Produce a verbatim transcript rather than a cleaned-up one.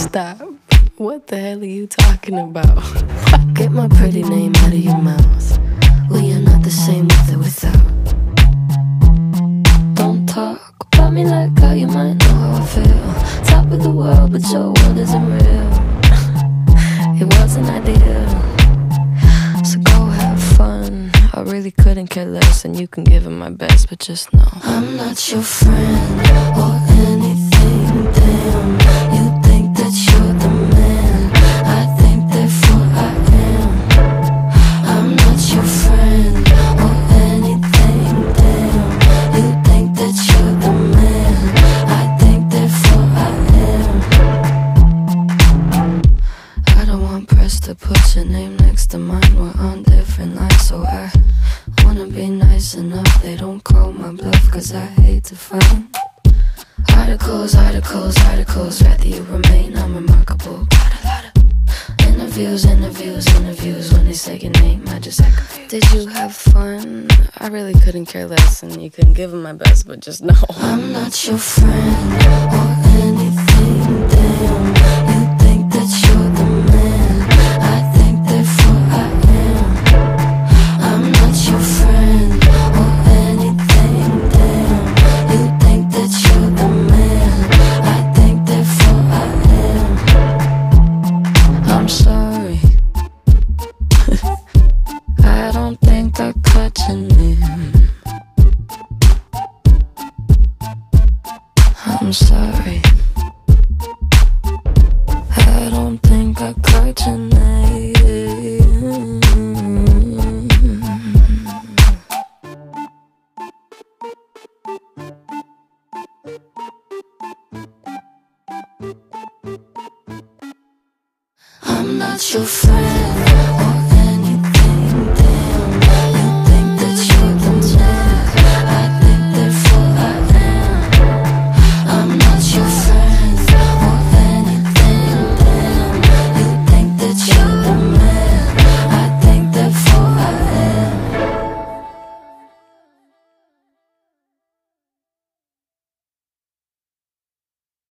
Stop. What the hell are you talking about? Get my pretty name out of your mouth. We are not the same with or without. Don't talk about me like how you might know how I feel. Top of the world, but your world isn't real. It wasn't ideal. So go have fun. I really couldn't care less, and you can give it my best, but just know I'm not your friend or anything. Damn, you think that you're the man. I think therefore I am. I'm not your friend or anything. Damn, you think that you're the man. I think therefore I am. I don't want press to put your name next to mine. We're on different lines, so I wanna be nice enough. They don't call my bluff, cause I hate to find articles, articles, articles. Rather you remain unremarkable. Got a lot of interviews, interviews, interviews. When they say your name, I just act confused. Did you have fun? I really couldn't care less, and you couldn't give it my best, but just know I'm not your friend or anything. Damn, you think that you're the man. I think therefore I am. I'm not your friend or anything. Damn, you think that you're the man. I think therefore I am. I'm sorry. I don't think I caught your name. I'm sorry. I don't think I caught your name. I'm not your friend